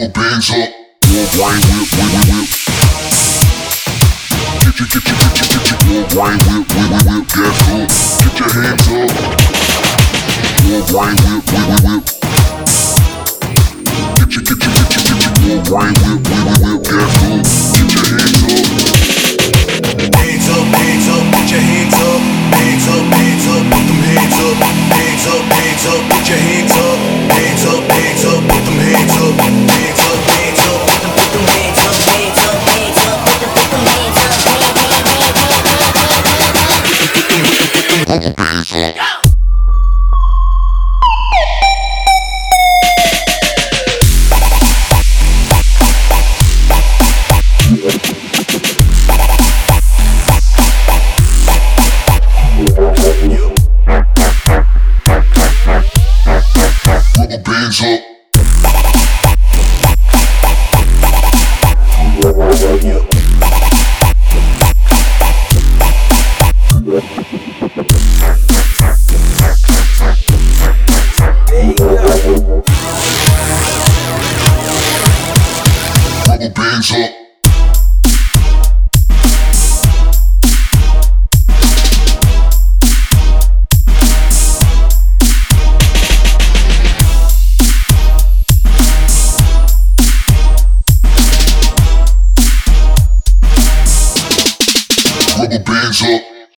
rubber bands up, war brain whip, whip, whip. Get your war brain whip, whip, whip, gas up. Get your hands up, war brain whip, whip, whip. Get your war brain whip, whip, whip, gas up. Get your hands up. Hands up, hands up, put your hands up. Hands up, hands up, put them hands up. Hands up, hands up, put your hands up. Hands up, hands up, put them hands up. Hands up, hands up, put them hands up. Hands up, hands up, put them hands up. Rubber bands up.